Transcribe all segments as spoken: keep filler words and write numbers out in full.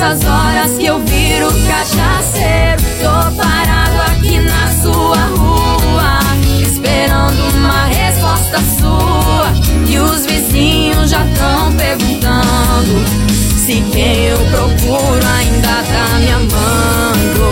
nessas horas que eu viro cachaceiro. Tô parado aqui na sua rua, esperando uma resposta sua. E os vizinhos já tão perguntando se quem eu procuro ainda tá me amando.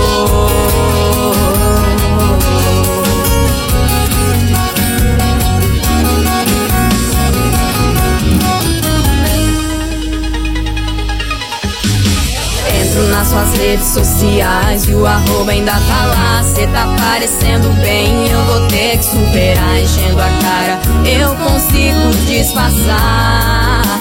Nas suas redes sociais e o arroba ainda tá lá. Cê tá parecendo bem, eu vou ter que superar. Enchendo a cara, eu consigo disfarçar.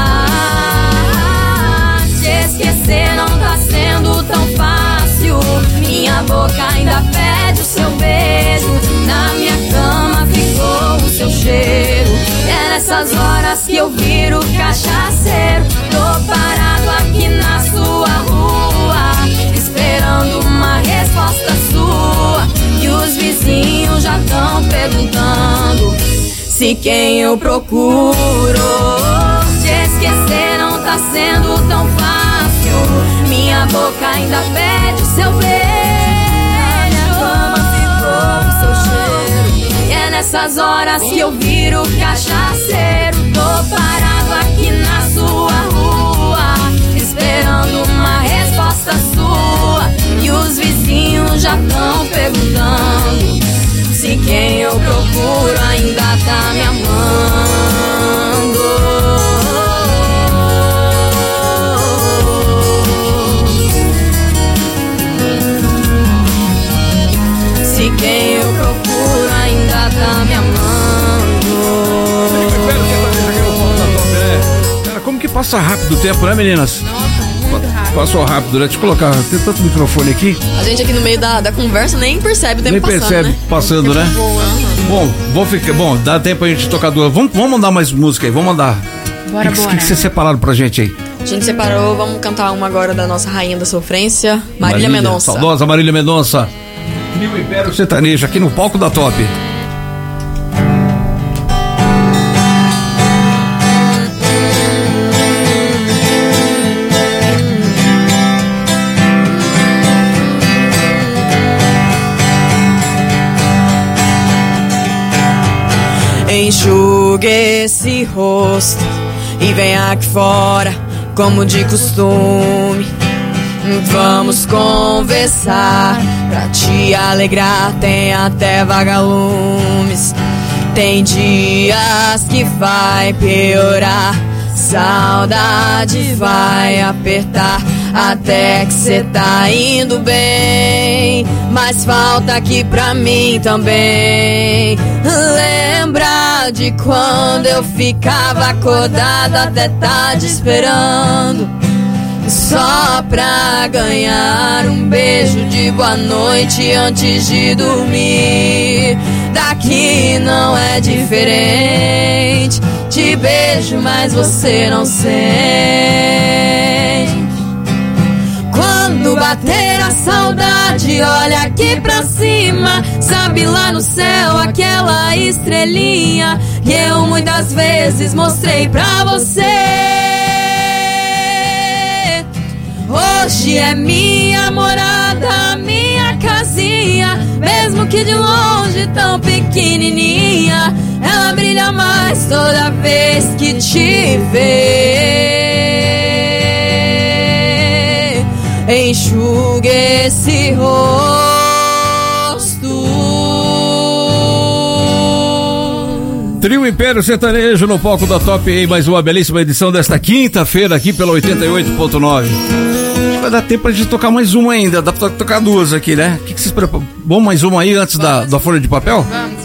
ah, Te esquecer não tá sendo tão fácil. Minha boca ainda pede o seu beijo. Na minha cama ficou o seu cheiro. É nessas horas que eu viro cachaceiro. Tô parado aqui na sua rua, esperando uma resposta sua. E os vizinhos já tão perguntando se quem eu procuro. Te esquecer não tá sendo tão fácil. Minha boca ainda pede o seu beijo. Minha cama ficou o seu cheiro. E é nessas horas que eu viro cachaceiro. Tô parado aqui na sua rua, esperando uma resposta sua. E os vizinhos já tão perguntando se quem eu procuro ainda tá me amando. Se quem eu procuro ainda tá me amando. Cara, como que passa rápido o tempo, né, meninas? Nossa, muito rápido. Passou rápido, né? Deixa eu colocar, tem tanto microfone aqui. A gente aqui no meio da, da conversa nem percebe o tempo Nem passando, percebe né? passando, né? Boa. Bom, vou ficar, bom, dá tempo a gente tocar duas. Vamos, vamos mandar mais música aí, vamos mandar. Bora, O que, bora. que vocês separaram pra gente aí? A gente separou, vamos cantar uma agora da nossa rainha da sofrência, Marília Mendonça. Saudosa Marília Mendonça. Trio Império Sertanejo aqui no palco da Top. Enxugue esse rosto e vem aqui fora, como de costume. Vamos conversar, pra te alegrar tem até vagalumes. Tem dias que vai piorar, saudade vai apertar, até que cê tá indo bem. Mas falta aqui pra mim também. Lembra de quando eu ficava acordada até tarde esperando, só pra ganhar um beijo de boa noite antes de dormir. Daqui não é diferente, te beijo mas você não sente. Quando bater a saudade, olha aqui pra cima, sabe lá no céu aquela estrelinha que eu muitas vezes mostrei pra você. Hoje é minha morada, minha casinha, mesmo que de longe tão pequenininha, ela brilha mais toda vez que te vê. Enxugue esse rosto. Trio Império Sertanejo no palco da Top em mais uma belíssima edição desta quinta-feira aqui pela oitenta e oito ponto nove. Acho que vai dar tempo pra gente tocar mais uma ainda, dá pra tocar duas aqui, né? O que, que vocês preparam? Vamos mais uma aí antes da, da folha de papel? Vamos.